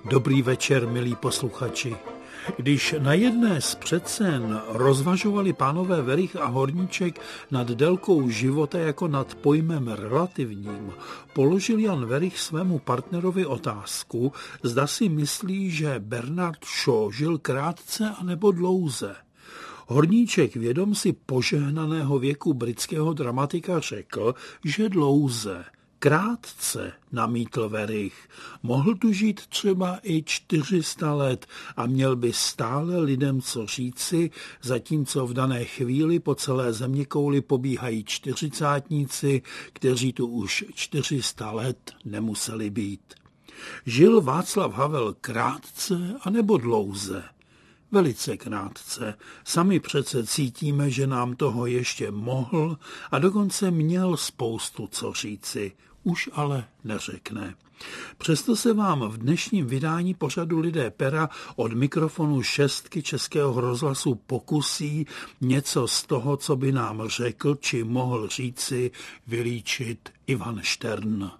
Dobrý večer, milí posluchači. Když na jedné z předscén rozvažovali pánové Werich a Horníček nad délkou života jako nad pojmem relativním, položil Jan Werich svému partnerovi otázku, zda si myslí, že Bernard Shaw žil krátce anebo dlouze. Horníček, vědom si požehnaného věku britského dramatika, řekl, že dlouze. Krátce, namítl Werich. Mohl tu žít třeba i 400 let a měl by stále lidem co říci, zatímco v dané chvíli po celé zeměkouli pobíhají čtyřicátníci, kteří tu už 400 let nemuseli být. Žil Václav Havel krátce anebo dlouze? Velice krátce. Sami přece cítíme, že nám toho ještě mohl a dokonce měl spoustu co říci. Už ale neřekne. Přesto se vám v dnešním vydání pořadu Lidé pera od mikrofonu 6 Českého rozhlasu pokusí něco z toho, co by nám řekl či mohl říci, vylíčit Ivan Štern.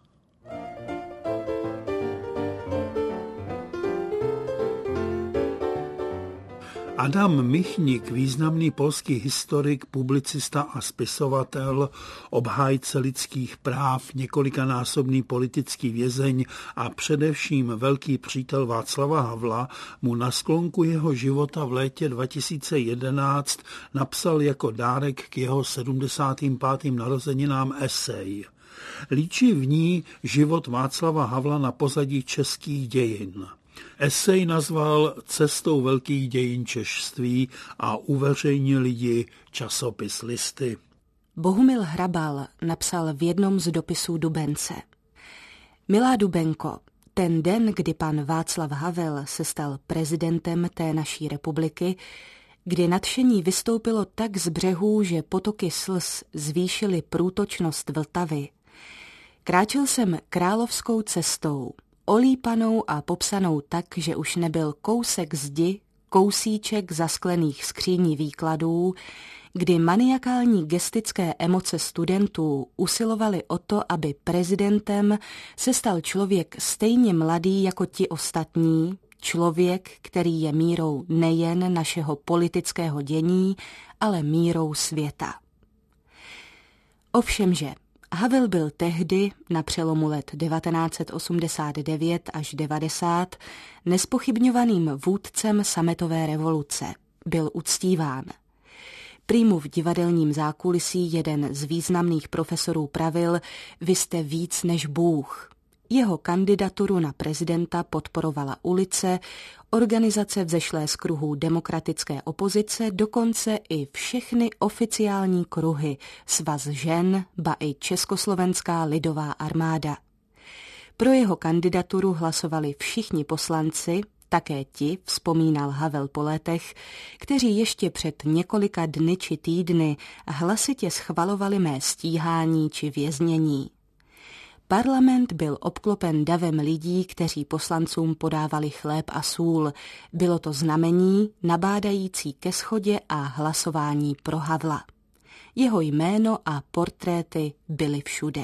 Adam Michnik, významný polský historik, publicista a spisovatel, obhájce lidských práv, několikanásobný politický vězeň a především velký přítel Václava Havla, mu na sklonku jeho života v létě 2011 napsal jako dárek k jeho 75. narozeninám esej. Líčí v ní život Václava Havla na pozadí českých dějin. Esej nazval Cestou velkých dějin češství a uveřejnil ji časopis Listy. Bohumil Hrabal napsal v jednom z dopisů Dubence. Milá Dubenko, ten den, kdy pan Václav Havel se stal prezidentem té naší republiky, kdy nadšení vystoupilo tak z břehů, že potoky slz zvýšily průtočnost Vltavy, kráčel jsem královskou cestou, olípanou a popsanou tak, že už nebyl kousek zdi, kousíček zasklených skříní výkladů, kdy maniakální gestické emoce studentů usilovaly o to, aby prezidentem se stal člověk stejně mladý jako ti ostatní, člověk, který je mírou nejen našeho politického dění, ale mírou světa. Ovšemže Havel byl tehdy, na přelomu let 1989 až 90, nespochybňovaným vůdcem sametové revoluce. Byl uctíván. Prý mu v divadelním zákulisí jeden z významných profesorů pravil, vy jste víc než Bůh. Jeho kandidaturu na prezidenta podporovala ulice, organizace vzešlé z kruhů demokratické opozice, dokonce i všechny oficiální kruhy, Svaz žen, ba i Československá lidová armáda. Pro jeho kandidaturu hlasovali všichni poslanci, také ti, vzpomínal Havel po letech, kteří ještě před několika dny či týdny hlasitě schvalovali mé stíhání či věznění. Parlament byl obklopen davem lidí, kteří poslancům podávali chléb a sůl. Bylo to znamení nabádající ke shodě a hlasování pro Havla. Jeho jméno a portréty byly všude.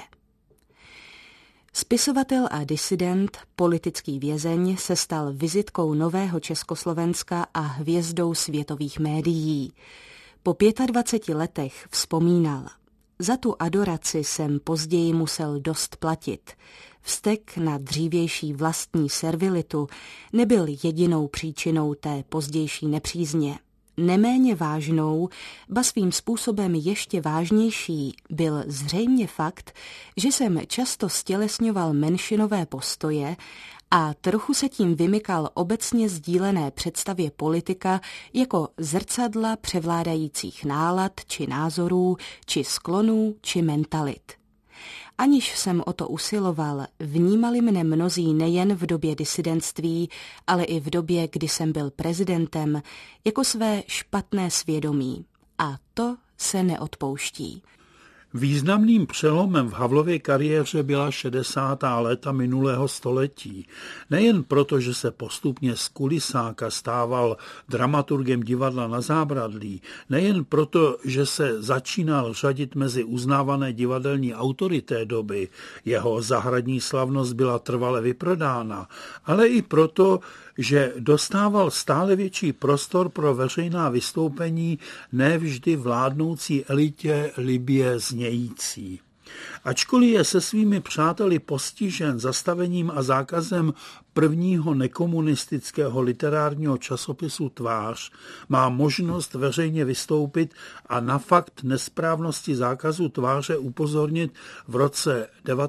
Spisovatel a disident, politický vězeň, se stal vizitkou nového Československa a hvězdou světových médií. Po 25 letech vzpomínal: za tu adoraci jsem později musel dost platit. Vztek na dřívější vlastní servilitu nebyl jedinou příčinou té pozdější nepřízně. Neméně vážnou, ba svým způsobem ještě vážnější, byl zřejmě fakt, že jsem často stělesňoval menšinové postoje a trochu se tím vymykal obecně sdílené představě politika jako zrcadla převládajících nálad či názorů, či sklonů, či mentalit. Aniž jsem o to usiloval, vnímali mne mnozí nejen v době disidentství, ale i v době, kdy jsem byl prezidentem, jako své špatné svědomí. A to se neodpouští. Významným přelomem v Havlově kariéře byla 60. léta minulého století. Nejen proto, že se postupně z kulisáka stával dramaturgem divadla na Zábradlí, nejen proto, že se začínal řadit mezi uznávané divadelní autory té doby, jeho zahradní slavnost byla trvale vyprodána, ale i proto, že dostával stále větší prostor pro veřejná vystoupení nevždy vládnoucí elitě libě znějící. Ačkoliv je se svými přáteli postižen zastavením a zákazem prvního nekomunistického literárního časopisu Tvář, má možnost veřejně vystoupit a na fakt nesprávnosti zákazu Tváře upozornit v roce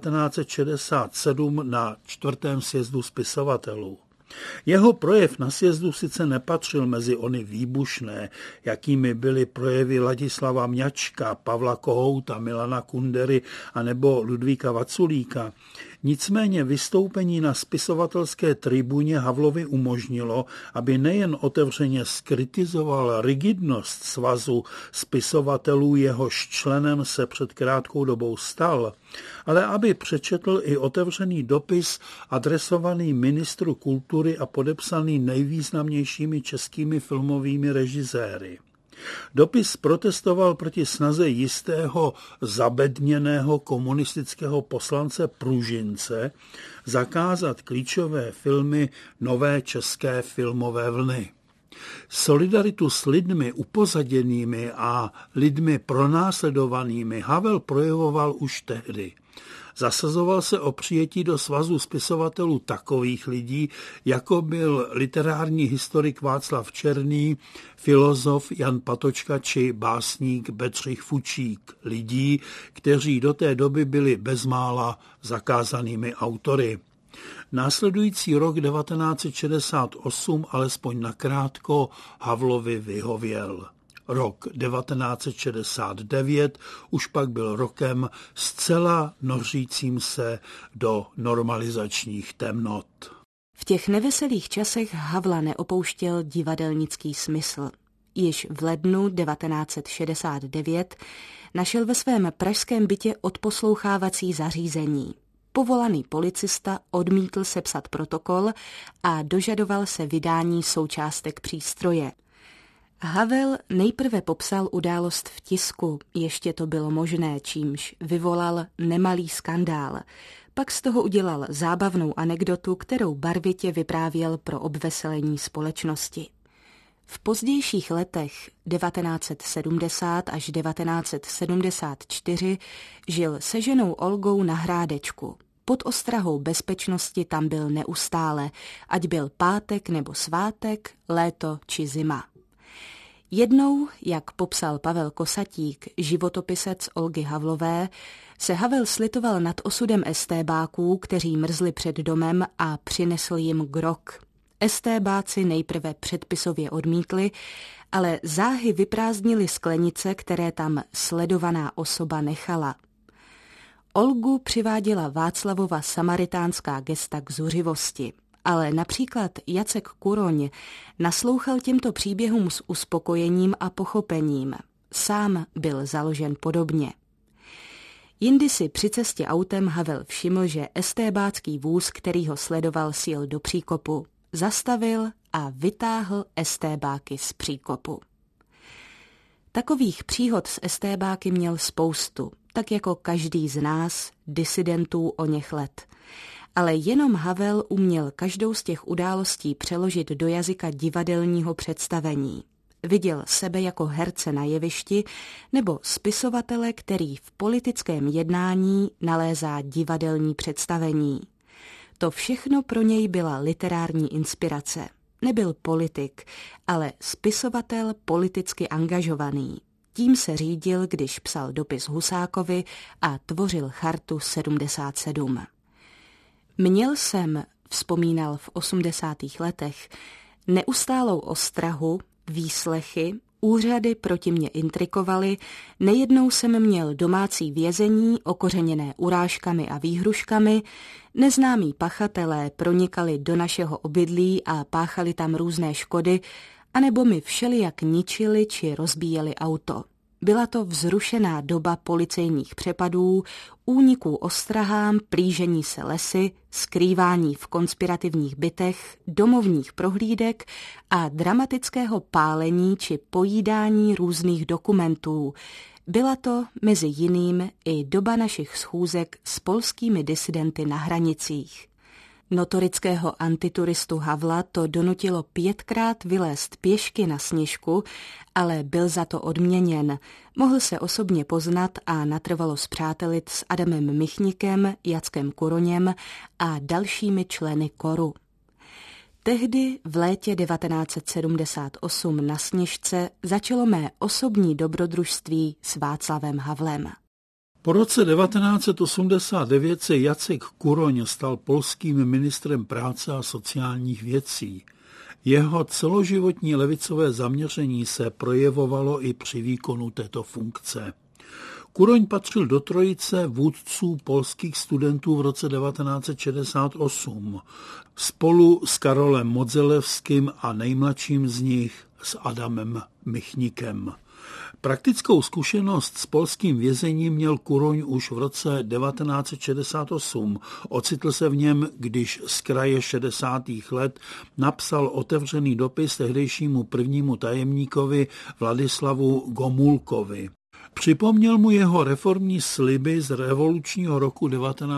1967 na 4. sjezdu spisovatelů. Jeho projev na sjezdu sice nepatřil mezi ony výbušné, jakými byly projevy Ladislava Mňačka, Pavla Kohouta, Milana Kundery a nebo Ludvíka Vaculíka. Nicméně vystoupení na spisovatelské tribuně Havlovi umožnilo, aby nejen otevřeně skritizoval rigidnost svazu spisovatelů, jehož členem se před krátkou dobou stal, ale aby přečetl i otevřený dopis adresovaný ministru kultury a podepsaný nejvýznamnějšími českými filmovými režiséry. Dopis protestoval proti snaze jistého zabedněného komunistického poslance Pružince zakázat klíčové filmy nové české filmové vlny. Solidaritu s lidmi upozaděnými a lidmi pronásledovanými Havel projevoval už tehdy. Zasazoval se o přijetí do svazu spisovatelů takových lidí, jako byl literární historik Václav Černý, filozof Jan Patočka či básník Bedřich Fučík, lidí, kteří do té doby byli bezmála zakázanými autory. Následující rok 1968 alespoň nakrátko Havlovi vyhověl. Rok 1969 už pak byl rokem zcela nořícím se do normalizačních temnot. V těch neveselých časech Havla neopouštěl divadelnický smysl. Již v lednu 1969 našel ve svém pražském bytě odposlouchávací zařízení. Povolaný policista odmítl sepsat protokol a dožadoval se vydání součástek přístroje. Havel nejprve popsal událost v tisku, ještě to bylo možné, čímž vyvolal nemalý skandál. Pak z toho udělal zábavnou anekdotu, kterou barvitě vyprávěl pro obveselení společnosti. V pozdějších letech 1970 až 1974 žil se ženou Olgou na Hrádečku. Pod ostrahou bezpečnosti tam byl neustále, ať byl pátek nebo svátek, léto či zima. Jednou, jak popsal Pavel Kosatík, životopisec Olgy Havlové, se Havel slitoval nad osudem estébáků, kteří mrzli před domem a přinesl jim grog. Estébáci nejprve předpisově odmítli, ale záhy vyprázdnili sklenice, které tam sledovaná osoba nechala. Olgu přiváděla Václavova samaritánská gesta k zuřivosti. Ale například Jacek Kuroň naslouchal těmto příběhům s uspokojením a pochopením. Sám byl založen podobně. Jindy si při cestě autem Havel všiml, že estébácký vůz, který ho sledoval, sjel do příkopu. Zastavil a vytáhl estébáky z příkopu. Takových příhod s estébáky měl spoustu, tak jako každý z nás, disidentů oněch let. Ale jenom Havel uměl každou z těch událostí přeložit do jazyka divadelního představení. Viděl sebe jako herce na jevišti nebo spisovatele, který v politickém jednání nalézá divadelní představení. To všechno pro něj byla literární inspirace. Nebyl politik, ale spisovatel politicky angažovaný. Tím se řídil, když psal dopis Husákovi a tvořil Chartu 77. Měl jsem, vzpomínal v 80. letech, neustálou ostrahu, výslechy, úřady proti mě intrikovali, nejednou jsem měl domácí vězení okořeněné urážkami a výhruškami, neznámí pachatelé pronikali do našeho obydlí a páchali tam různé škody, anebo mi všelijak ničili či rozbíjeli auto. Byla to vzrušená doba policejních přepadů, úniků ostrahám, plížení se lesy, skrývání v konspirativních bytech, domovních prohlídek a dramatického pálení či pojídání různých dokumentů. Byla to mezi jiným i doba našich schůzek s polskými disidenty na hranicích. Notorického antituristu Havla to donutilo 5krát vylézt pěšky na Sněžku, ale byl za to odměněn. Mohl se osobně poznat a natrvalo spřátelit s Adamem Michnikem, Jackem Kuroněm a dalšími členy KORu. Tehdy v létě 1978 na Sněžce začalo mé osobní dobrodružství s Václavem Havlem. Po roce 1989 se Jacek Kuroň stal polským ministrem práce a sociálních věcí. Jeho celoživotní levicové zaměření se projevovalo i při výkonu této funkce. Kuroň patřil do trojice vůdců polských studentů v roce 1968 spolu s Karolem Modzelewským a nejmladším z nich s Adamem Michnikem. Praktickou zkušenost s polským vězením měl Kuroň už v roce 1968. Ocitl se v něm, když z kraje 60. let napsal otevřený dopis tehdejšímu prvnímu tajemníkovi Vladislavu Gomulkovi. Připomněl mu jeho reformní sliby z revolučního roku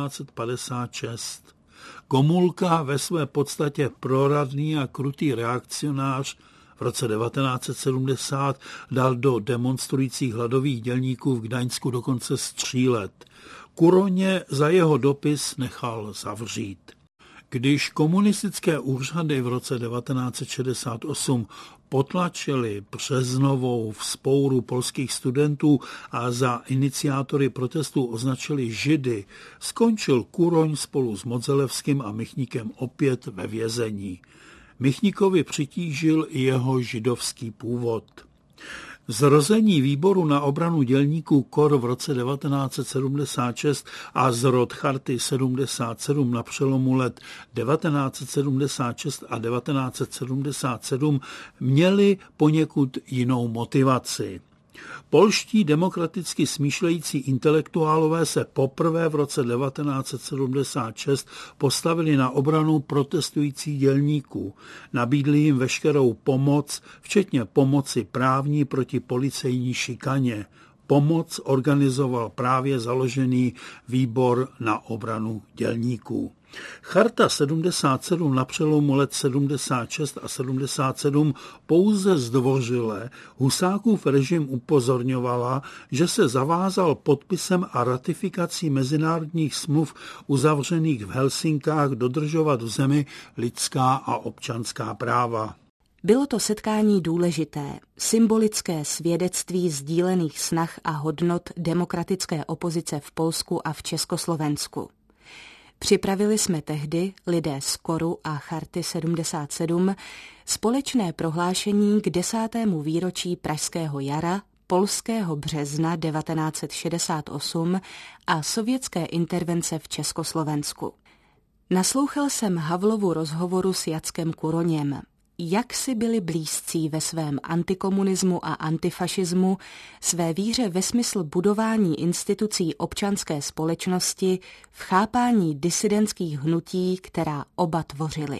1956. Gomulka, ve své podstatě proradný a krutý reakcionář, v roce 1970 dal do demonstrujících hladových dělníků v Gdaňsku dokonce střílet. Kuroně za jeho dopis nechal zavřít. Když komunistické úřady v roce 1968 potlačili březnovou vzpouru polských studentů a za iniciátory protestů označili Židy, skončil Kuroň spolu s Modzelewským a Michnikem opět ve vězení. Michnikovi přitížil i jeho židovský původ. Zrození výboru na obranu dělníků KOR v roce 1976 a zrod Charty 77 na přelomu let 1976 a 1977 měli poněkud jinou motivaci. Polští demokraticky smýšlející intelektuálové se poprvé v roce 1976 postavili na obranu protestujících dělníků. Nabídli jim veškerou pomoc, včetně pomoci právní proti policejní šikaně. Pomoc organizoval právě založený výbor na obranu dělníků. Charta 77 na přelomu let 76 a 77 pouze zdvořile Husákův režim upozorňovala, že se zavázal podpisem a ratifikací mezinárodních smluv uzavřených v Helsinkách dodržovat v zemi lidská a občanská práva. Bylo to setkání důležité, symbolické svědectví sdílených snah a hodnot demokratické opozice v Polsku a v Československu. Připravili jsme tehdy, lidé z KORu a Charty 77, společné prohlášení k 10. výročí Pražského jara, polského března 1968 a sovětské intervence v Československu. Naslouchal jsem Havlovu rozhovoru s Jackem Kuroněm. Jak si byli blízcí ve svém antikomunismu a antifašismu, své víře ve smysl budování institucí občanské společnosti, v chápání disidentských hnutí, která oba tvořili.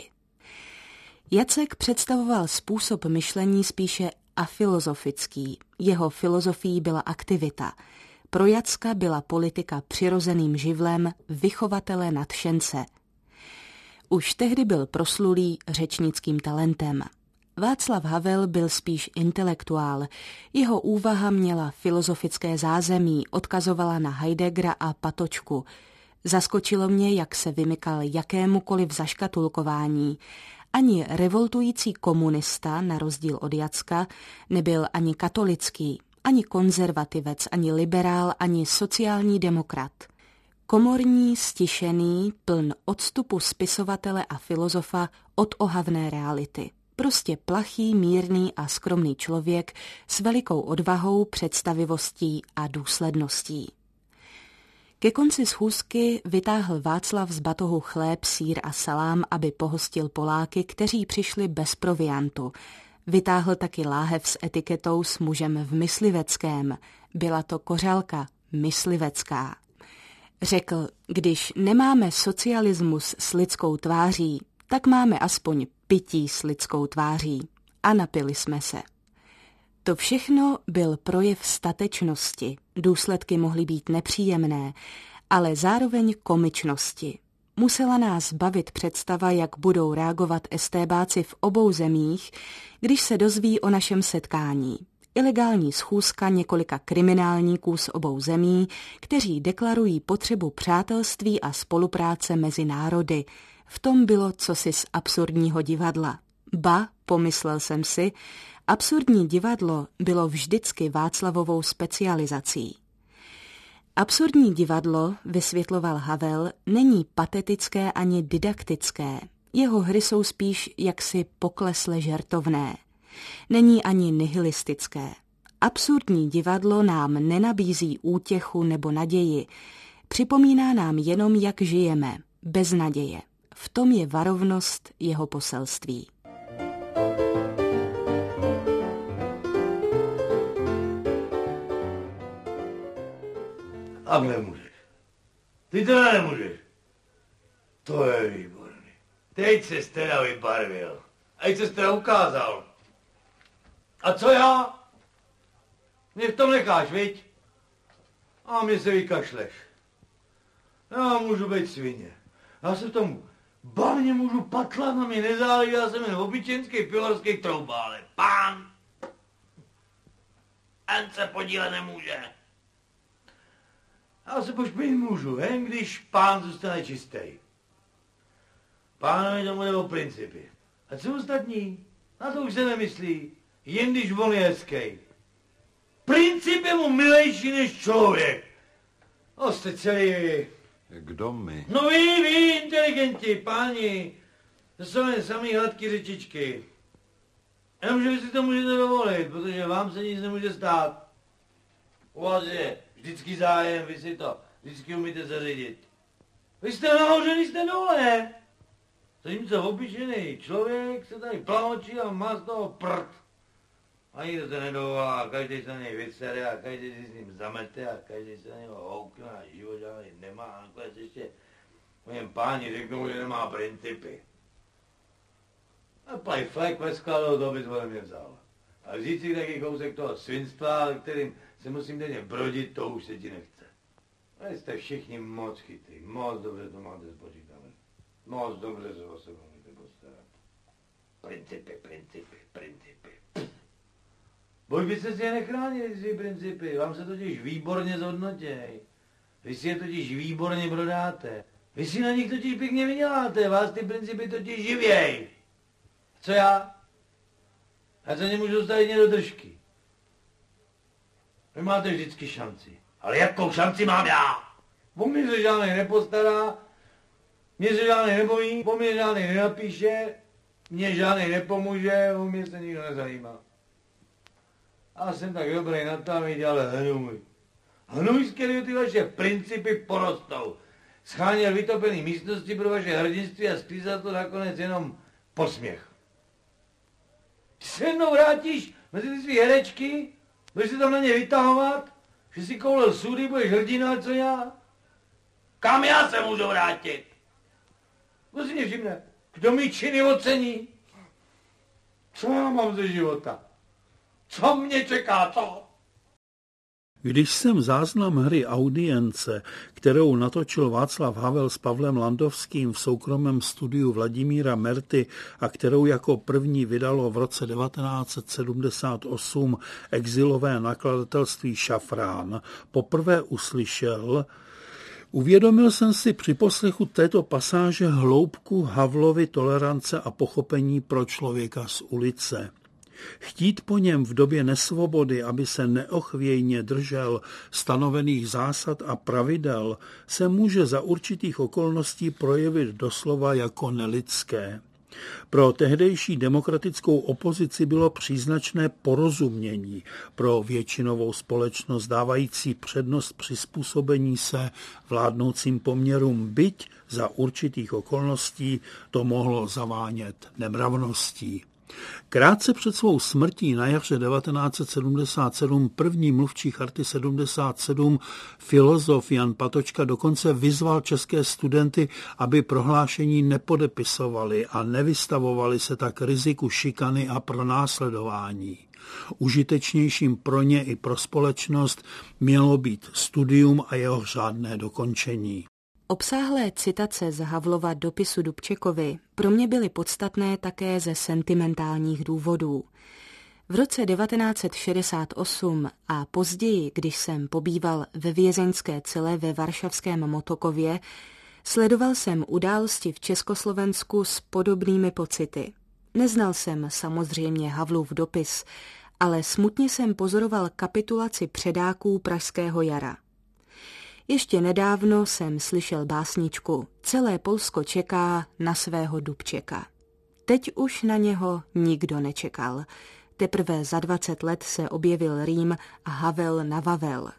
Jacek představoval způsob myšlení spíše afilozofický. Jeho filozofií byla aktivita. Pro Jacka byla politika přirozeným živlem vychovatele nadšence. Už tehdy byl proslulý řečnickým talentem. Václav Havel byl spíš intelektuál. Jeho úvaha měla filozofické zázemí, odkazovala na Heideggera a Patočku. Zaskočilo mě, jak se vymykal jakémukoliv zaškatulkování. Ani revoltující komunista, na rozdíl od Jacka, nebyl ani katolický, ani konzervativec, ani liberál, ani sociální demokrat. Komorní, stišený, pln odstupu spisovatele a filozofa od ohavné reality. Prostě plachý, mírný a skromný člověk s velikou odvahou, představivostí a důsledností. Ke konci schůzky vytáhl Václav z batohu chléb, sýr a salám, aby pohostil Poláky, kteří přišli bez proviantu. Vytáhl taky láhev s etiketou s mužem v mysliveckém. Byla to kořálka myslivecká. Řekl, když nemáme socialismus s lidskou tváří, tak máme aspoň pití s lidskou tváří. A napili jsme se. To všechno byl projev statečnosti. Důsledky mohly být nepříjemné, ale zároveň komičnosti. Musela nás bavit představa, jak budou reagovat estébáci v obou zemích, když se dozví o našem setkání. Ilegální schůzka několika kriminálníků z obou zemí, kteří deklarují potřebu přátelství a spolupráce mezi národy. V tom bylo cosi z absurdního divadla. Ba, pomyslel jsem si, absurdní divadlo bylo vždycky Václavovou specializací. Absurdní divadlo, vysvětloval Havel, není patetické ani didaktické. Jeho hry jsou spíš jaksi poklesle žertovné. Není ani nihilistické. Absurdní divadlo nám nenabízí útěchu nebo naději. Připomíná nám jenom, jak žijeme, bez naděje. V tom je varovnost jeho poselství. A nemůžeš. Ty teda nemůžeš. To je výborný. Teď ses teda vybarvil. A teď ses teda ukázal. A co já? Mě v tom necháš, viď? A mě se vykašleš. Já můžu být svině. Já se v tom bavně můžu patlat, na mě nezáleží, já jsem jen obyčejný pivorský troubále. Pán! Jen se podílet nemůže. Já se pošpinit můžu, jen když pán zůstane čistý. Pánovi tomu jde o principy. A co ostatní? Na to už se nemyslí. Jen když on je hezký. Princip je mu milejší než člověk. No jste celý vy. Kdo my? No vy, inteligenti, páni. To jsou jen samý hladký řečičky. Jenomže vy si to můžete dovolit, protože vám se nic nemůže stát. U vás je vždycky zájem, vy si to vždycky umíte zařídit. Vy jste nahoře, vy jste dole. Zatímco obyčejný člověk se tady plamočí a má z toho prd. A nikdo se nedovolá, každý se na něj vysere a každý si s ním zamete a každý se na něho houkne a život žádný nemá. A nakonec ještě o něm páni řeknou, že nemá principy. A plaj flek ve skladu, to bys ode mě vzal. A vzít si taky kousek toho svinstva, kterým se musím denně brodit, to už se ti nechce. A jste všichni moc chytrý, moc dobře to máte spočítané. Moc dobře se o sebe můžete postarat. Principy. Boj byste si je nechránili, ty principy, vám se totiž výborně zhodnotěj. Vy si je totiž výborně prodáte. Vy si na nich totiž pěkně vyděláte, vás ty principy totiž živěj. Co já? Já se nemůžu stavit do držky. Vy máte vždycky šanci. Ale jakou šanci mám já? O mě se žádnej nepostará, mě se žádnej nepoví, po mě žádnej nenapíše, mě žádnej nepomůže, o mě se nikdo nezajímá. Já jsem tak dobrý na to, aby dělal hnůj. Hnůj, z kterého ty vaše principy porostou. Scháněl vytopený místnosti pro vaše hrdinství a sklízal to nakonec jenom posměch. Ty se jednou vrátíš mezi ty svý herečky, budeš se tam na ně vytahovat, že si koulel sudy, budeš hrdina, co já? Kam já se můžu vrátit? Kdo si mě všimne? Kdo mi činy ocení? Co já mám ze života? Co mě čeká, co? Když jsem záznam hry Audience, kterou natočil Václav Havel s Pavlem Landovským v soukromém studiu Vladimíra Merty a kterou jako první vydalo v roce 1978 exilové nakladatelství Šafrán, poprvé uslyšel, uvědomil jsem si při poslechu této pasáže hloubku Havlovy tolerance a pochopení pro člověka z ulice. Chtít po něm v době nesvobody, aby se neochvějně držel stanovených zásad a pravidel, se může za určitých okolností projevit doslova jako nelidské. Pro tehdejší demokratickou opozici bylo příznačné porozumění pro většinovou společnost dávající přednost přizpůsobení se vládnoucím poměrům, byť za určitých okolností to mohlo zavánět nemravností. Krátce před svou smrtí na jaře 1977 první mluvčí Charty 77 filozof Jan Patočka dokonce vyzval české studenty, aby prohlášení nepodepisovali a nevystavovali se tak riziku šikany a pronásledování. Užitečnějším pro ně i pro společnost mělo být studium a jeho řádné dokončení. Obsáhlé citace z Havlova dopisu Dubčekovi pro mě byly podstatné také ze sentimentálních důvodů. V roce 1968 a později, když jsem pobýval ve vězeňské cele ve varšavském Motokově, sledoval jsem události v Československu s podobnými pocity. Neznal jsem samozřejmě Havlův dopis, ale smutně jsem pozoroval kapitulaci předáků Pražského jara. Ještě nedávno jsem slyšel básničku Celé Polsko čeká na svého Dubčeka. Teď už na něho nikdo nečekal. Teprve za 20 let se objevil rým a Havel na Vavel.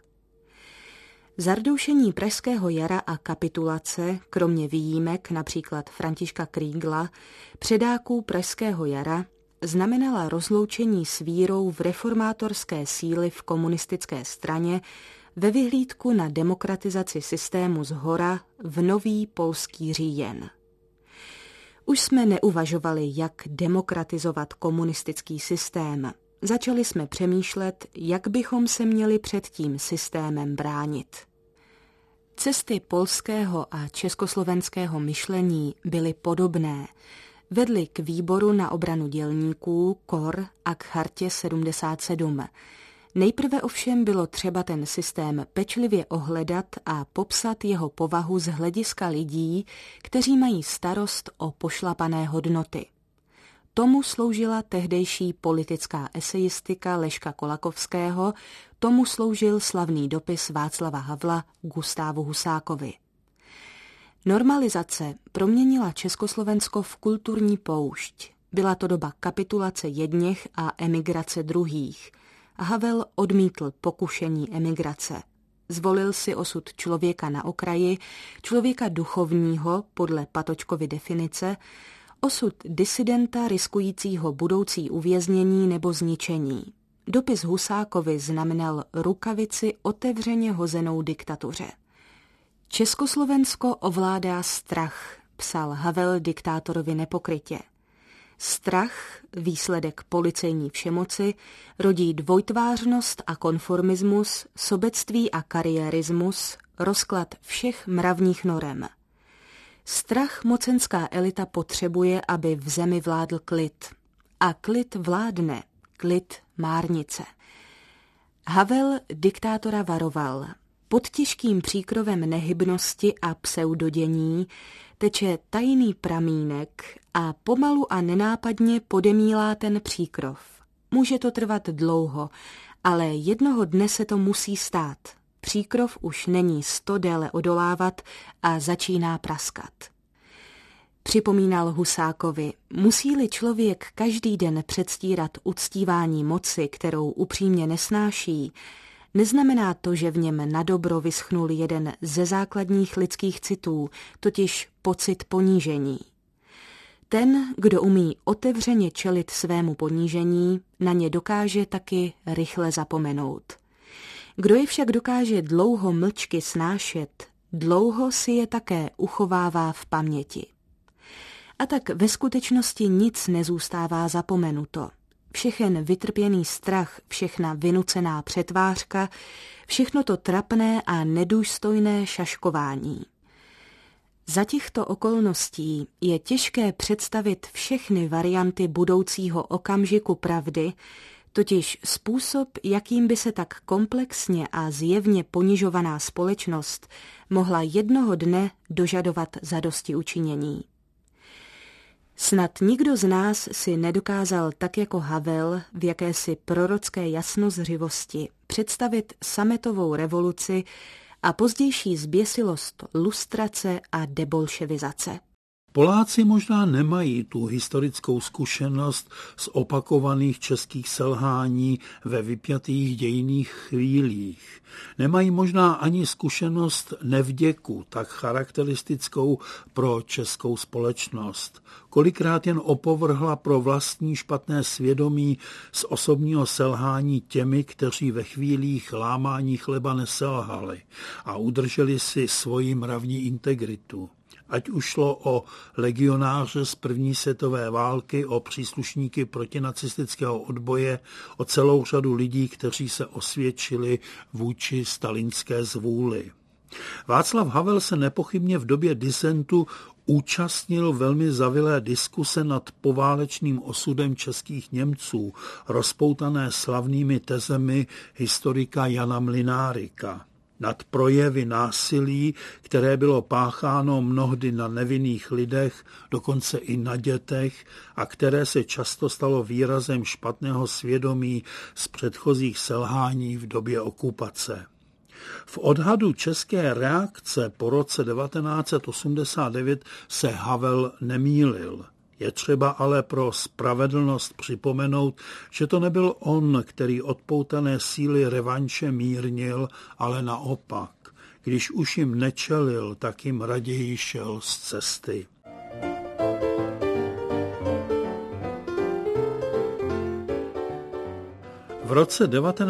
Zardoušení Pražského jara a kapitulace, kromě výjimek například Františka Krígla, předáků Pražského jara, znamenala rozloučení s vírou v reformátorské síly v komunistické straně ve vyhlídku na demokratizaci systému zhora v nový polský říjen. Už jsme neuvažovali, jak demokratizovat komunistický systém. Začali jsme přemýšlet, jak bychom se měli před tím systémem bránit. Cesty polského a československého myšlení byly podobné. Vedly k výboru na obranu dělníků, KOR a k chartě 77. Nejprve ovšem bylo třeba ten systém pečlivě ohledat a popsat jeho povahu z hlediska lidí, kteří mají starost o pošlapané hodnoty. Tomu sloužila tehdejší politická esejistika Leška Kolakovského, tomu sloužil slavný dopis Václava Havla Gustávu Husákovi. Normalizace proměnila Československo v kulturní poušť. Byla to doba kapitulace jedněch a emigrace druhých. Havel odmítl pokušení emigrace. Zvolil si osud člověka na okraji, člověka duchovního podle Patočkovy definice, osud disidenta riskujícího budoucí uvěznění nebo zničení. Dopis Husákovi znamenal rukavici otevřeně hozenou diktatuře. Československo ovládá strach, psal Havel diktátorovi nepokrytě. Strach, výsledek policejní všemoci, rodí dvojtvářnost a konformismus, sobectví a kariérismus, rozklad všech mravních norem. Strach mocenská elita potřebuje, aby v zemi vládl klid. A klid vládne, klid márnice. Havel diktátora varoval. Pod těžkým příkrovem nehybnosti a pseudodění teče tajný pramínek a pomalu a nenápadně podemílá ten příkrov. Může to trvat dlouho, ale jednoho dne se to musí stát. Příkrov už není 100 déle odolávat a začíná praskat. Připomínal Husákovi, musí-li člověk každý den předstírat uctívání moci, kterou upřímně nesnáší, neznamená to, že v něm nadobro vyschnul jeden ze základních lidských citů, totiž pocit ponížení. Ten, kdo umí otevřeně čelit svému ponížení, na ně dokáže taky rychle zapomenout. Kdo je však dokáže dlouho mlčky snášet, dlouho si je také uchovává v paměti. A tak ve skutečnosti nic nezůstává zapomenuto. Všechen vytrpěný strach, všechna vynucená přetvářka, všechno to trapné a nedůstojné šaškování. Za těchto okolností je těžké představit všechny varianty budoucího okamžiku pravdy, totiž způsob, jakým by se tak komplexně a zjevně ponižovaná společnost mohla jednoho dne dožadovat zadostiučinění. Snad nikdo z nás si nedokázal tak jako Havel v jakési prorocké jasnozřivosti představit sametovou revoluci a pozdější zběsilost lustrace a debolševizace. Poláci možná nemají tu historickou zkušenost z opakovaných českých selhání ve vypjatých dějinných chvílích. Nemají možná ani zkušenost nevděku, tak charakteristickou pro českou společnost. Kolikrát jen opovrhla pro vlastní špatné svědomí z osobního selhání těmi, kteří ve chvílích lámání chleba neselhali a udrželi si svoji mravní integritu. Ať už šlo o legionáře z první světové války, o příslušníky protinacistického odboje, o celou řadu lidí, kteří se osvědčili vůči stalinské zvůli. Václav Havel se nepochybně v době disentu účastnil velmi zavilé diskuse nad poválečným osudem českých Němců, rozpoutané slavnými tezemi historika Jana Mlynárika. Nad projevy násilí, které bylo pácháno mnohdy na nevinných lidech, dokonce i na dětech, a které se často stalo výrazem špatného svědomí z předchozích selhání v době okupace. V odhadu české reakce po roce 1989 se Havel nemýlil. Je třeba ale pro spravedlnost připomenout, že to nebyl on, který odpoutané síly revanše mírnil, ale naopak. Když už jim nečelil, tak jim raději šel z cesty. V roce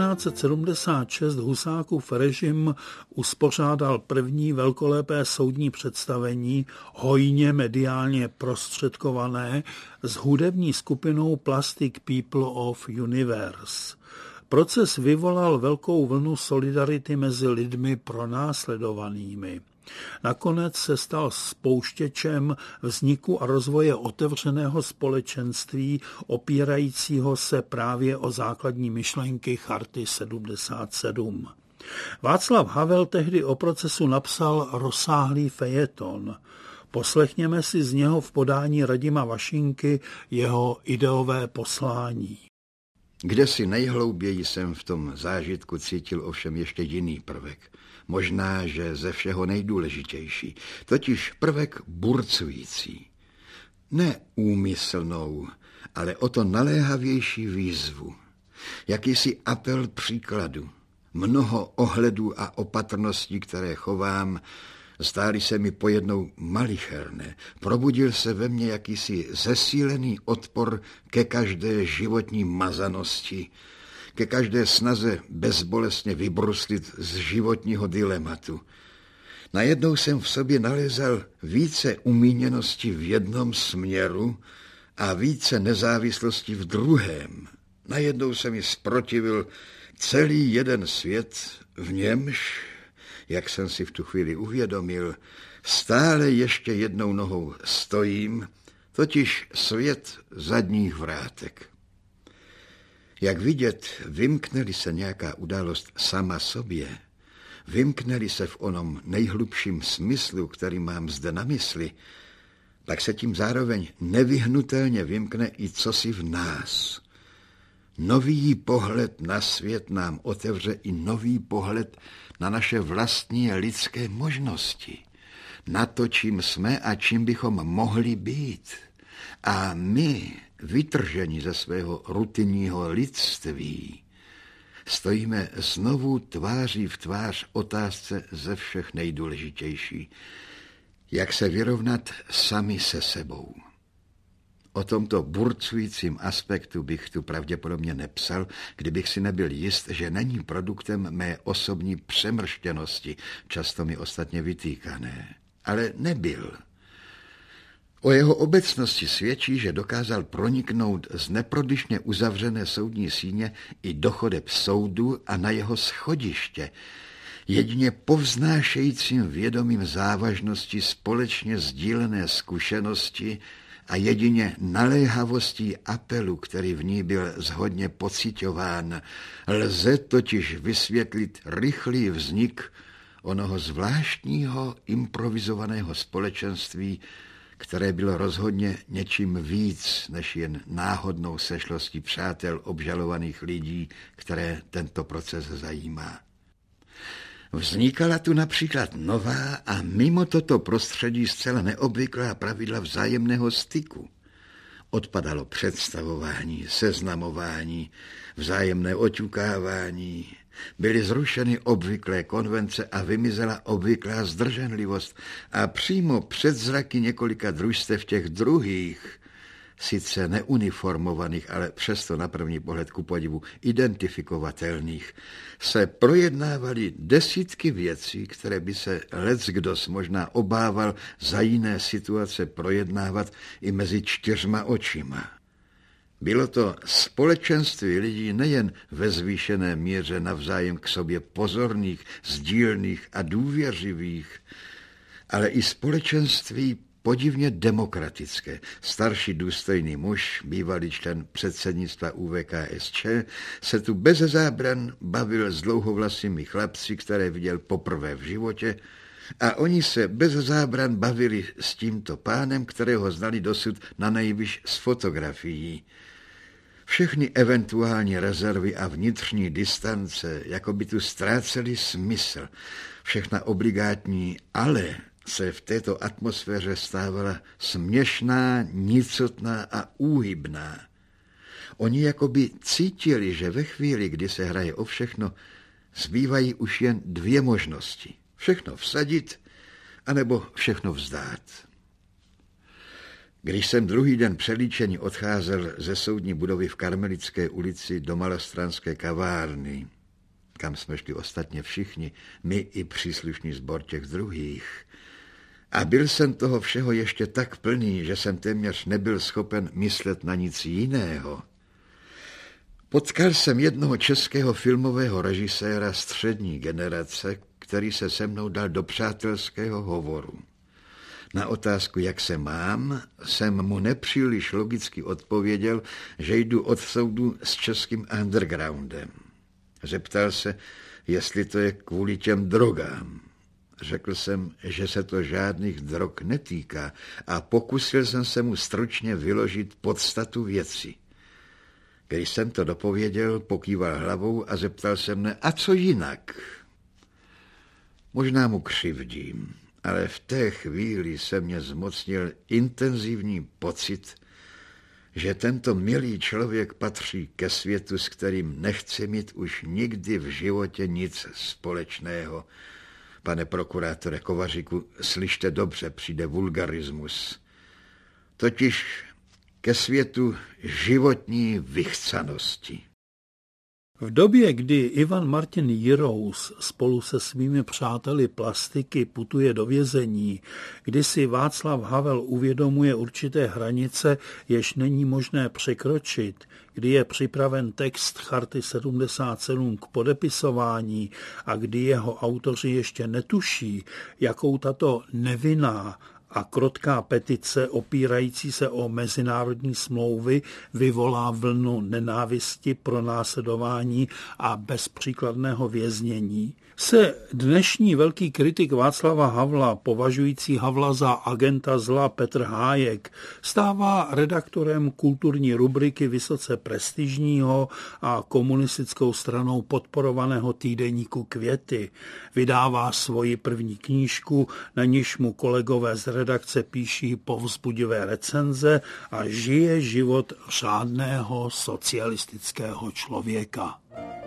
1976 Husákův režim uspořádal první velkolepé soudní představení, hojně mediálně prostředkované, s hudební skupinou Plastic People of Universe. Proces vyvolal velkou vlnu solidarity mezi lidmi pronásledovanými. Nakonec se stal spouštěčem vzniku a rozvoje otevřeného společenství opírajícího se právě o základní myšlenky Charty 77. Václav Havel tehdy o procesu napsal rozsáhlý fejeton. Poslechněme si z něho v podání Radima Vašinky jeho ideové poslání. Kdesi nejhlouběji jsem v tom zážitku cítil ovšem ještě jiný prvek. Možná, že ze všeho nejdůležitější, totiž prvek burcující. Ne úmyslnou, ale o to naléhavější výzvu. Jakýsi apel příkladu. Mnoho ohledů a opatrností, které chovám, zdály se mi pojednou malicherné. Probudil se ve mně jakýsi zesílený odpor ke každé životní mazanosti, ke každé snaze bezbolestně vybruslit z životního dilematu. Najednou jsem v sobě nalezal více umíněnosti v jednom směru a více nezávislosti v druhém. Najednou se mi zprotivil celý jeden svět, v němž, jak jsem si v tu chvíli uvědomil, stále ještě jednou nohou stojím, totiž svět zadních vrátek. Jak vidět, vymkne-li se nějaká událost sama sobě, vymkne-li se v onom nejhlubším smyslu, který mám zde na mysli, tak se tím zároveň nevyhnutelně vymkne i cosi v nás. Nový pohled na svět nám otevře i nový pohled na naše vlastní lidské možnosti, na to, čím jsme a čím bychom mohli být. A my, vytrženi ze svého rutinního lidství, stojíme znovu tváří v tvář otázce ze všech nejdůležitější. Jak se vyrovnat sami se sebou. O tomto burcujícím aspektu bych tu pravděpodobně nepsal, kdybych si nebyl jist, že není produktem mé osobní přemrštěnosti, často mi ostatně vytýkané. Ale nebyl. O jeho obecnosti svědčí, že dokázal proniknout z neprodyšně uzavřené soudní síně i do chodeb soudu a na jeho schodiště, jedině povznášejícím vědomím závažnosti společně sdílené zkušenosti a jedině naléhavostí apelu, který v ní byl zhodně pociťován, lze totiž vysvětlit rychlý vznik onoho zvláštního improvizovaného společenství, které bylo rozhodně něčím víc než jen náhodnou sešlostí přátel obžalovaných lidí, které tento proces zajímá. Vznikala tu například nová a mimo toto prostředí zcela neobvyklá pravidla vzájemného styku. Odpadalo představování, seznamování, vzájemné oťukávání. Byly zrušeny obvyklé konvence a vymizela obvyklá zdrženlivost a přímo před zraky několika družstev těch druhých, sice neuniformovaných, ale přesto na první pohled ku podivu identifikovatelných, se projednávaly desítky věcí, které by se leckdos možná obával za jiné situace projednávat i mezi 4 očima. Bylo to společenství lidí nejen ve zvýšené míře navzájem k sobě pozorných, sdílných a důvěřivých, ale i společenství podivně demokratické. Starší důstojný muž, bývalý člen předsednictva ÚVKSČ, se tu bez zábran bavil s dlouhovlasými chlapci, které viděl poprvé v životě, a oni se bez zábran bavili s tímto pánem, kterého znali dosud na nejvyš z fotografií. Všechny eventuální rezervy a vnitřní distance jako by tu ztrácely smysl. Všechna obligátní ale se v této atmosféře stávala směšná, nicotná a úhybná. Oni jakoby cítili, že ve chvíli, kdy se hraje o všechno, zbývají už jen 2 možnosti. Všechno vsadit, anebo všechno vzdát. Když jsem druhý den přelíčení odcházel ze soudní budovy v Karmelitské ulici do malostranské kavárny, kam jsme šli ostatně všichni, my i příslušný sbor těch druhých, a byl jsem toho všeho ještě tak plný, že jsem téměř nebyl schopen myslet na nic jiného. Potkal jsem jednoho českého filmového režiséra střední generace, který se se mnou dal do přátelského hovoru. Na otázku, jak se mám, jsem mu nepříliš logicky odpověděl, že jdu od soudu s českým undergroundem. Zeptal se, jestli to je kvůli těm drogám. Řekl jsem, že se to žádných drog netýká a pokusil jsem se mu stručně vyložit podstatu věci. Když jsem to dopověděl, pokýval hlavou a zeptal se mne, a co jinak? Možná mu křivdím, ale v té chvíli se mě zmocnil intenzivní pocit, že tento milý člověk patří ke světu, s kterým nechci mít už nikdy v životě nic společného. Pane prokurátore Kovaříku, slyšte dobře, přijde vulgarismus. Totiž ke světu životní vychcanosti. V době, kdy Ivan Martin Jirous spolu se svými přáteli plastiky putuje do vězení, kdy si Václav Havel uvědomuje určité hranice, jež není možné překročit, kdy je připraven text Charty 77 k podepisování a kdy jeho autoři ještě netuší, jakou tato nevinná a krotká petice opírající se o mezinárodní smlouvy vyvolá vlnu nenávisti, pronásledování a bezpříkladného věznění, se dnešní velký kritik Václava Havla, považující Havla za agenta zla, Petr Hájek, stává redaktorem kulturní rubriky vysoce prestižního a komunistickou stranou podporovaného týdeníku Květy. Vydává svoji první knížku, na níž mu kolegové z redakce píší povzbudivé recenze a žije život řádného socialistického člověka.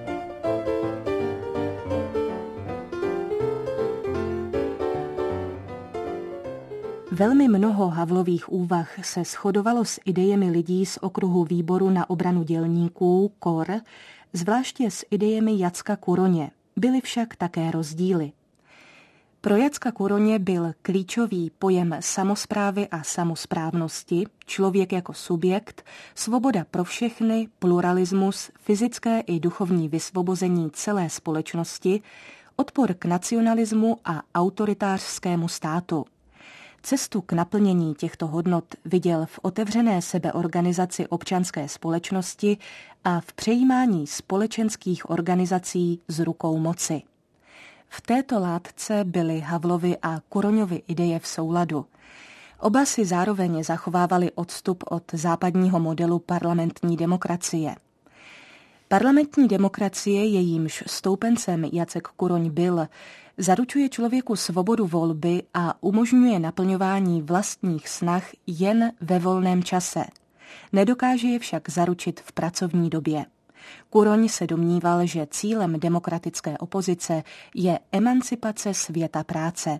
Velmi mnoho Havlových úvah se shodovalo s idejemi lidí z okruhu výboru na obranu dělníků KOR, zvláště s idejemi Jacka Kuroně. Byly však také rozdíly. Pro Jacka Kuroně byl klíčový pojem samosprávy a samosprávnosti, člověk jako subjekt, svoboda pro všechny, pluralismus, fyzické i duchovní vysvobození celé společnosti, odpor k nacionalismu a autoritářskému státu. Cestu k naplnění těchto hodnot viděl v otevřené sebeorganizaci občanské společnosti a v přejímání společenských organizací z rukou moci. V této látce byly Havlovy a Kuroňovy ideje v souladu. Oba si zároveň zachovávali odstup od západního modelu parlamentní demokracie. Parlamentní demokracie, jejímž stoupencem Jacek Kuroň byl, zaručuje člověku svobodu volby a umožňuje naplňování vlastních snah jen ve volném čase. Nedokáže je však zaručit v pracovní době. Kuroň se domníval, že cílem demokratické opozice je emancipace světa práce.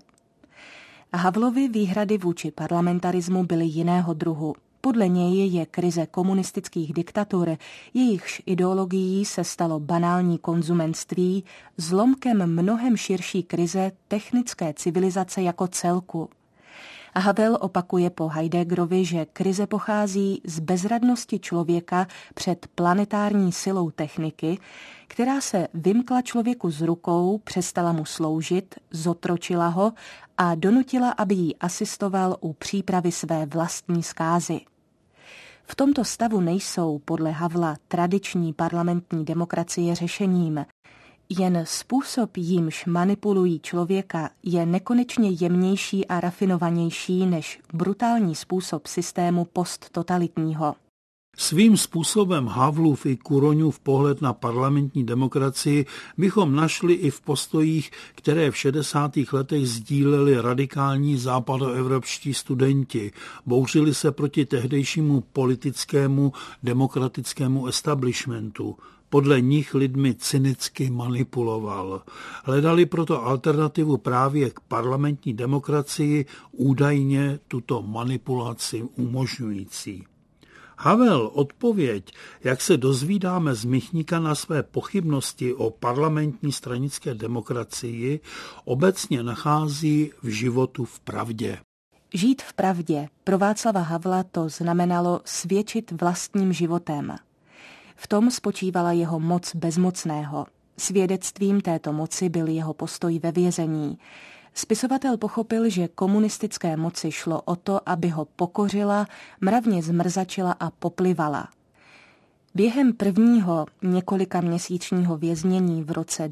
Havlovy výhrady vůči parlamentarismu byly jiného druhu. Podle něj je krize komunistických diktatur, jejichž ideologií se stalo banální konzumentství, zlomkem mnohem širší krize technické civilizace jako celku. Havel opakuje po Heideggerovi, že krize pochází z bezradnosti člověka před planetární silou techniky, která se vymkla člověku z rukou, přestala mu sloužit, zotročila ho a donutila, aby jí asistoval u přípravy své vlastní zkázy. V tomto stavu nejsou podle Havla tradiční parlamentní demokracie řešením. Jen způsob, jímž manipulují člověka, je nekonečně jemnější a rafinovanější než brutální způsob systému posttotalitního. Svým způsobem Havlův i Kuroňův pohled na parlamentní demokracii bychom našli i v postojích, které v 60. letech sdíleli radikální západoevropští studenti. Bouřili se proti tehdejšímu politickému demokratickému establishmentu. Podle nich lidmi cynicky manipuloval. Hledali proto alternativu právě k parlamentní demokracii, údajně tuto manipulaci umožňující. Havel odpověď, jak se dozvídáme z Michníka na své pochybnosti o parlamentní stranické demokracii, obecně nachází v životu v pravdě. Žít v pravdě pro Václava Havla to znamenalo svědčit vlastním životem. V tom spočívala jeho moc bezmocného. Svědectvím této moci byl jeho postoj ve vězení. Spisovatel pochopil, že komunistické moci šlo o to, aby ho pokořila, mravně zmrzačila a poplivala. Během prvního několika měsíčního věznění v roce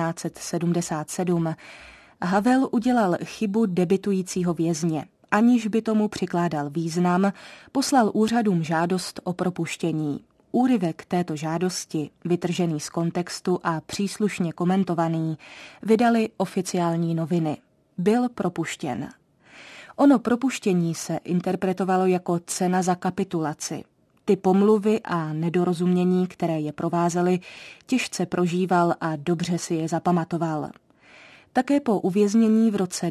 1977 Havel udělal chybu debitujícího vězně. Aniž by tomu přikládal význam, poslal úřadům žádost o propuštění. Úryvek této žádosti, vytržený z kontextu a příslušně komentovaný, vydali oficiální noviny. Byl propuštěn. Ono propuštění se interpretovalo jako cena za kapitulaci. Ty pomluvy a nedorozumění, které je provázely, těžce prožíval a dobře si je zapamatoval. Také po uvěznění v roce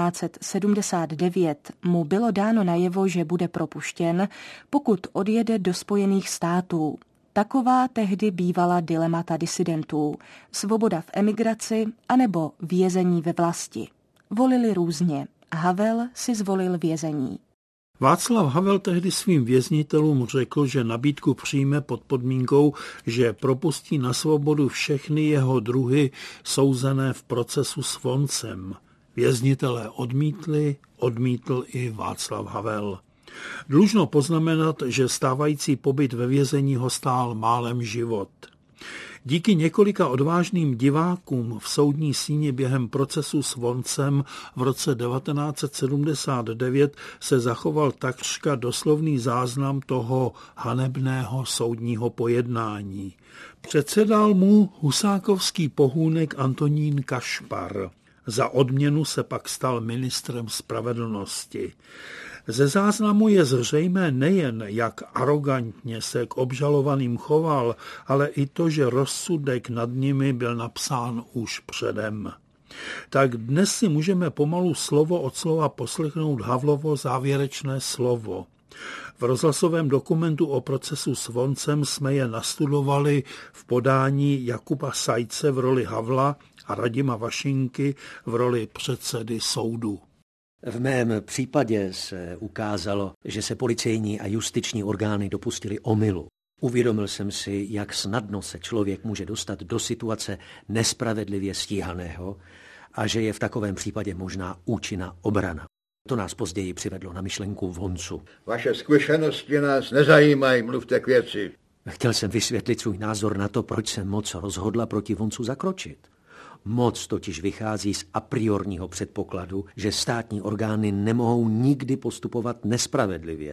1979 mu bylo dáno najevo, že bude propuštěn, pokud odjede do Spojených států. Taková tehdy bývala dilemata disidentů. Svoboda v emigraci anebo vězení ve vlasti. Volili různě. Havel si zvolil vězení. Václav Havel tehdy svým věznitelům řekl, že nabídku přijme pod podmínkou, že propustí na svobodu všechny jeho druhy souzené v procesu s Voncem. Věznitelé odmítl i Václav Havel. Dlužno poznamenat, že stávající pobyt ve vězení ho stál málem život. Díky několika odvážným divákům v soudní síni během procesu s Voncem v roce 1979 se zachoval takřka doslovný záznam toho hanebného soudního pojednání. Předsedal mu husákovský pohůnek Antonín Kašpar. Za odměnu se pak stal ministrem spravedlnosti. Ze záznamu je zřejmé nejen, jak arogantně se k obžalovaným choval, ale i to, že rozsudek nad nimi byl napsán už předem. Tak dnes si můžeme pomalu slovo od slova poslechnout Havlovo závěrečné slovo. V rozhlasovém dokumentu o procesu s Voncem jsme je nastudovali v podání Jakuba Sajce v roli Havla a Radima Vašinky v roli předsedy soudu. V mém případě se ukázalo, že se policejní a justiční orgány dopustily omylu. Uvědomil jsem si, jak snadno se člověk může dostat do situace nespravedlivě stíhaného a že je v takovém případě možná účinná obrana. To nás později přivedlo na myšlenku Voncu. Vaše zkušenosti nás nezajímají, mluvte k věci. Chtěl jsem vysvětlit svůj názor na to, proč se moc rozhodla proti Voncu zakročit. Moc totiž vychází z a priorního předpokladu, že státní orgány nemohou nikdy postupovat nespravedlivě.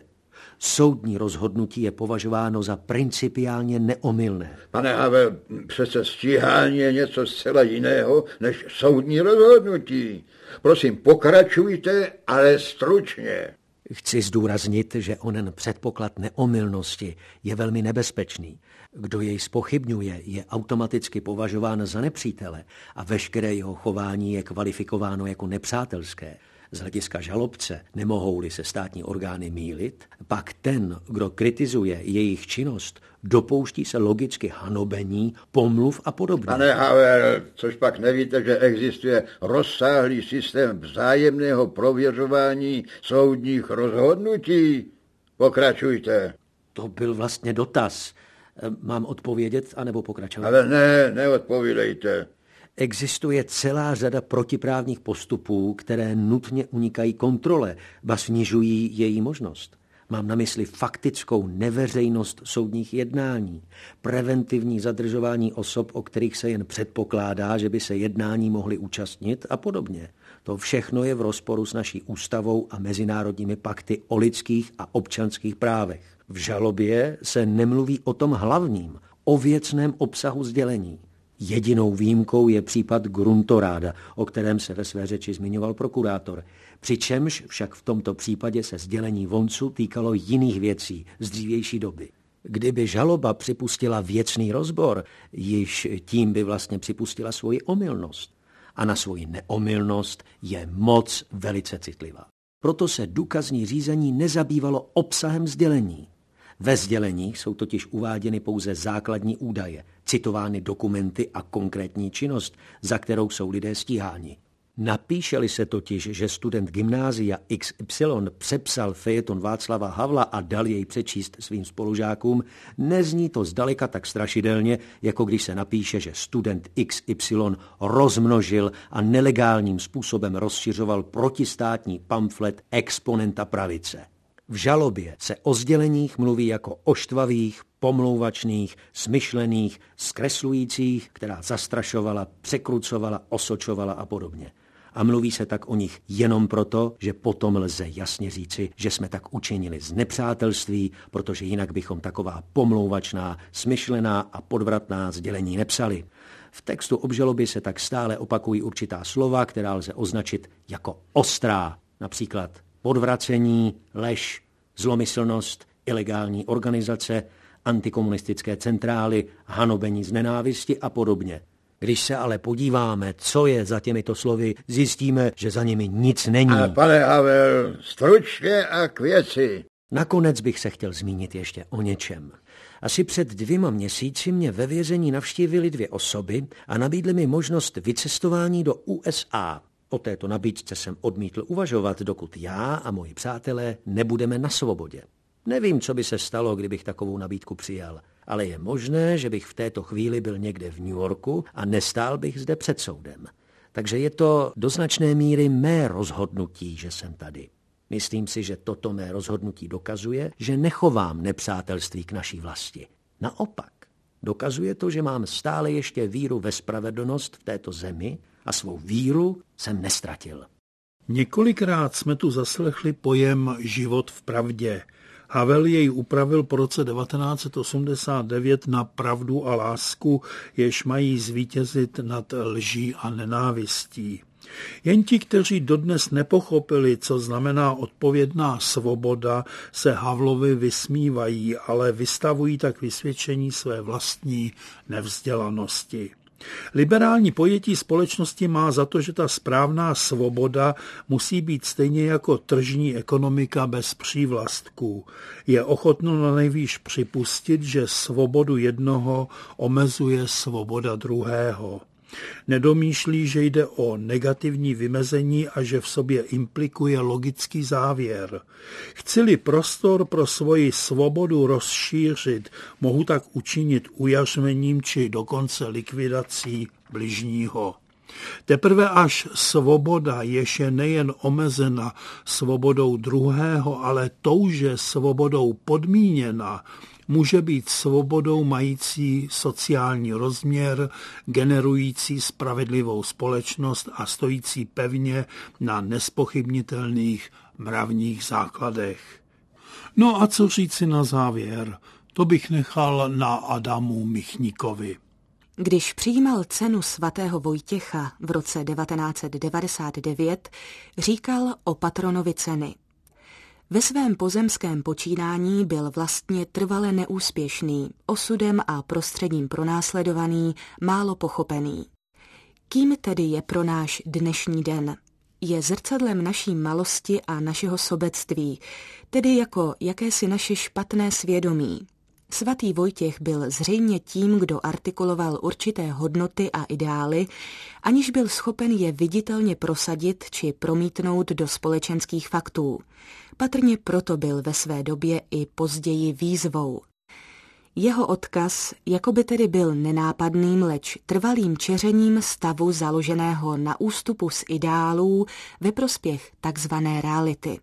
Soudní rozhodnutí je považováno za principiálně neomylné. Pane Havel, přece stíhání je něco zcela jiného než soudní rozhodnutí. Prosím, pokračujte, ale stručně. Chci zdůraznit, že onen předpoklad neomylnosti je velmi nebezpečný. Kdo jej zpochybňuje, je automaticky považován za nepřítele a veškeré jeho chování je kvalifikováno jako nepřátelské. Z hlediska žalobce nemohou-li se státní orgány mýlit, pak ten, kdo kritizuje jejich činnost, dopouští se logicky hanobení, pomluv a podobně. Pane Havel, což pak nevíte, že existuje rozsáhlý systém vzájemného prověřování soudních rozhodnutí? Pokračujte. To byl vlastně dotaz. Mám odpovědět, anebo pokračovat? Ale neodpovídejte. Existuje celá řada protiprávních postupů, které nutně unikají kontrole, ba snižují její možnost. Mám na mysli faktickou neveřejnost soudních jednání, preventivní zadržování osob, o kterých se jen předpokládá, že by se jednání mohly účastnit a podobně. To všechno je v rozporu s naší ústavou a mezinárodními pakty o lidských a občanských právech. V žalobě se nemluví o tom hlavním, o věcném obsahu sdělení. Jedinou výjimkou je případ Gruntoráda, o kterém se ve své řeči zmiňoval prokurátor. Přičemž však v tomto případě se sdělení Voncu týkalo jiných věcí z dřívější doby. Kdyby žaloba připustila věcný rozbor, již tím by vlastně připustila svoji omylnost. A na svoji neomylnost je moc velice citlivá. Proto se důkazní řízení nezabývalo obsahem sdělení. Ve sděleních jsou totiž uváděny pouze základní údaje, citovány dokumenty a konkrétní činnost, za kterou jsou lidé stíháni. Napíše-li se totiž, že student gymnázia XY přepsal fejeton Václava Havla a dal jej přečíst svým spolužákům, nezní to zdaleka tak strašidelně, jako když se napíše, že student XY rozmnožil a nelegálním způsobem rozšiřoval protistátní pamflet exponenta pravice. V žalobě se o sděleních mluví jako o štvavých, pomlouvačných, smyšlených, zkreslujících, která zastrašovala, překrucovala, osočovala a podobně. A mluví se tak o nich jenom proto, že potom lze jasně říci, že jsme tak učinili z nepřátelství, protože jinak bychom taková pomlouvačná, smyšlená a podvratná sdělení nepsali. V textu obžaloby se tak stále opakují určitá slova, která lze označit jako ostrá, například podvracení, lež, zlomyslnost, ilegální organizace, antikomunistické centrály, hanobení z nenávisti a podobně. Když se ale podíváme, co je za těmito slovy, zjistíme, že za nimi nic není. A pane Havel, stručně a k věci. Nakonec bych se chtěl zmínit ještě o něčem. Asi před 2 měsíci mě ve vězení navštívily 2 osoby a nabídly mi možnost vycestování do USA. O této nabídce jsem odmítl uvažovat, dokud já a moji přátelé nebudeme na svobodě. Nevím, co by se stalo, kdybych takovou nabídku přijal, ale je možné, že bych v této chvíli byl někde v New Yorku a nestál bych zde před soudem. Takže je to do značné míry mé rozhodnutí, že jsem tady. Myslím si, že toto mé rozhodnutí dokazuje, že nechovám nepřátelství k naší vlasti. Naopak, dokazuje to, že mám stále ještě víru ve spravedlnost v této zemi a svou víru jsem nestratil. Několikrát jsme tu zaslechli pojem život v pravdě. Havel jej upravil po roce 1989 na pravdu a lásku, jež mají zvítězit nad lží a nenávistí. Jen ti, kteří dodnes nepochopili, co znamená odpovědná svoboda, se Havlovi vysmívají, ale vystavují tak vysvědčení své vlastní nevzdělanosti. Liberální pojetí společnosti má za to, že ta správná svoboda musí být stejně jako tržní ekonomika bez přívlastků. Je ochotno na nejvýš připustit, že svobodu jednoho omezuje svoboda druhého. Nedomýšlí, že jde o negativní vymezení a že v sobě implikuje logický závěr. Chci-li prostor pro svoji svobodu rozšířit, mohu tak učinit ujařmením či dokonce likvidací bližního. Teprve až svoboda, jež je nejen omezena svobodou druhého, ale touže svobodou podmíněna, může být svobodou mající sociální rozměr, generující spravedlivou společnost a stojící pevně na nespochybnitelných mravních základech. No a co říci na závěr? To bych nechal na Adamu Michníkovi. Když přijímal cenu svatého Vojtěcha v roce 1999, říkal o patronovi ceny: ve svém pozemském počínání byl vlastně trvale neúspěšný, osudem a prostředím pronásledovaný, málo pochopený. Kým tedy je pro náš dnešní den? Je zrcadlem naší malosti a našeho sobectví, tedy jako jakési naše špatné svědomí. Svatý Vojtěch byl zřejmě tím, kdo artikuloval určité hodnoty a ideály, aniž byl schopen je viditelně prosadit či promítnout do společenských faktů. Patrně proto byl ve své době i později výzvou. Jeho odkaz jakoby tedy byl nenápadným, leč trvalým čeřením stavu založeného na ústupu z ideálů ve prospěch takzvané reality.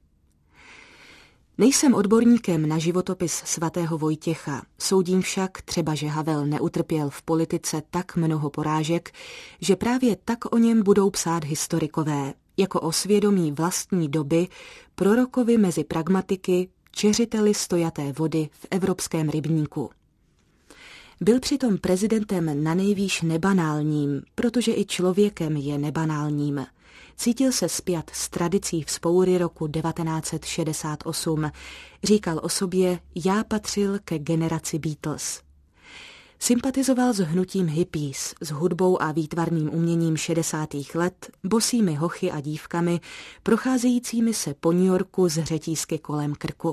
Nejsem odborníkem na životopis svatého Vojtěcha, soudím však třeba, že Havel neutrpěl v politice tak mnoho porážek, že právě tak o něm budou psát historikové, jako o svědomí vlastní doby, prorokovi mezi pragmatiky, čeřiteli stojaté vody v evropském rybníku. Byl přitom prezidentem nanejvýš nebanálním, protože i člověkem je nebanálním. Cítil se spjat s tradicí vzpoury roku 1968. Říkal o sobě: já patřil ke generaci Beatles. Sympatizoval s hnutím hippies, s hudbou a výtvarným uměním 60. let, bosými hochy a dívkami, procházejícími se po New Yorku s řetízky kolem krku.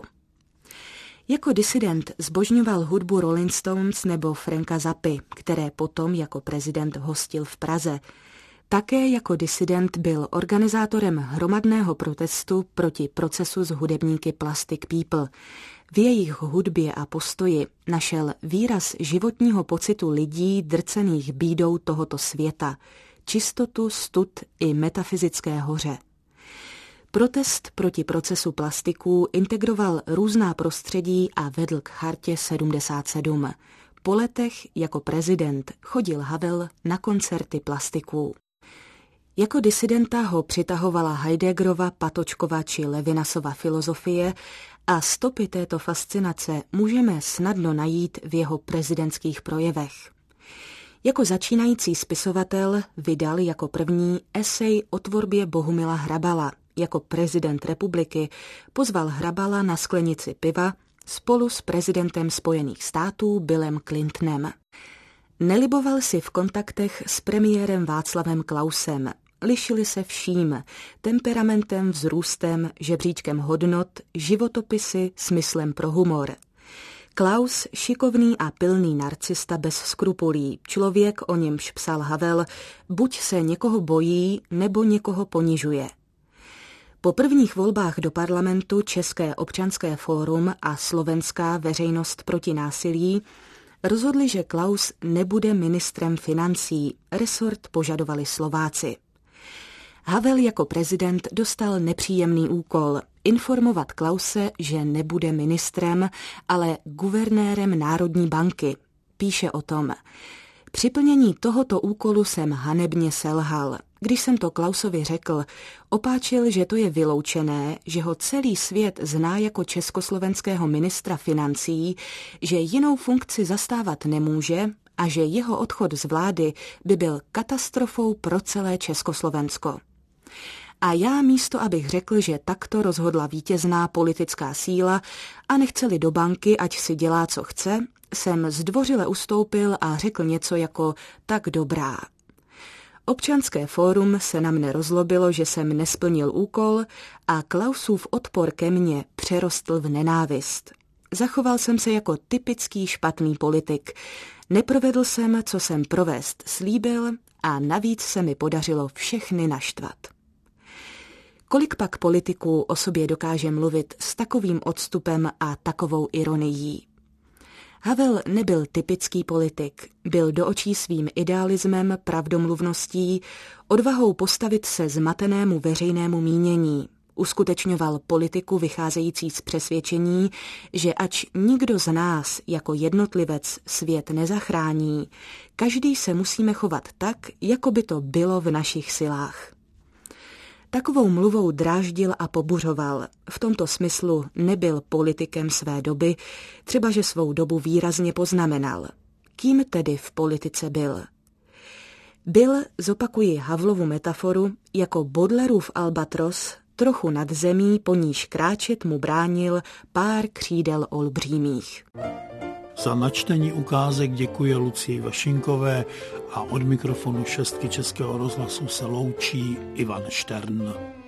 Jako disident zbožňoval hudbu Rolling Stones nebo Franka Zappy, které potom jako prezident hostil v Praze. Také jako disident byl organizátorem hromadného protestu proti procesu s hudebníky Plastic People. V jejich hudbě a postoji našel výraz životního pocitu lidí drcených bídou tohoto světa, čistotu, stud i metafyzické hoře. Protest proti procesu plastiků integroval různá prostředí a vedl k Chartě 77. Po letech jako prezident chodil Havel na koncerty plastiků. Jako disidenta ho přitahovala Heideggerova, Patočkova či Levinasova filozofie a stopy této fascinace můžeme snadno najít v jeho prezidentských projevech. Jako začínající spisovatel vydal jako první esej o tvorbě Bohumila Hrabala. Jako prezident republiky pozval Hrabala na sklenici piva spolu s prezidentem Spojených států Billem Clintonem. Neliboval si v kontaktech s premiérem Václavem Klausem. Lišili se vším, temperamentem, vzrůstem, žebříčkem hodnot, životopisy, smyslem pro humor. Klaus, šikovný a pilný narcista bez skrupulí, člověk, o němž psal Havel, buď se někoho bojí, nebo někoho ponižuje. Po prvních volbách do parlamentu České občanské fórum a Slovenská veřejnost proti násilí rozhodli, že Klaus nebude ministrem financí, resort požadovali Slováci. Havel jako prezident dostal nepříjemný úkol informovat Klause, že nebude ministrem, ale guvernérem Národní banky. Píše o tom: při plnění tohoto úkolu jsem hanebně selhal. Když jsem to Klausovi řekl, opáčil, že to je vyloučené, že ho celý svět zná jako československého ministra financí, že jinou funkci zastávat nemůže a že jeho odchod z vlády by byl katastrofou pro celé Československo. A já místo, abych řekl, že takto rozhodla vítězná politická síla a nechce-li do banky, ať si dělá, co chce, jsem zdvořile ustoupil a řekl něco jako tak dobrá. Občanské fórum se na mne rozlobilo, že jsem nesplnil úkol a Klausův odpor ke mně přerostl v nenávist. Zachoval jsem se jako typický špatný politik. Neprovedl jsem, co jsem provést slíbil a navíc se mi podařilo všechny naštvat. Kolik pak politiků o sobě dokáže mluvit s takovým odstupem a takovou ironií? Havel nebyl typický politik, byl do očí svým idealismem, pravdomluvností, odvahou postavit se zmatenému veřejnému mínění. Uskutečňoval politiku vycházející z přesvědčení, že ač nikdo z nás jako jednotlivec svět nezachrání, každý se musíme chovat tak, jako by to bylo v našich silách. Takovou mluvou dráždil a pobuřoval. V tomto smyslu nebyl politikem své doby, třeba že svou dobu výrazně poznamenal. Kým tedy v politice byl? Byl, zopakuji Havlovu metaforu, jako Baudelaireův albatros, trochu nad zemí, po níž kráčet mu bránil pár křídel olbřímých. Za načtení ukázek děkuje Lucii Vašinkové a od mikrofonu 6 Českého rozhlasu se loučí Ivan Štern.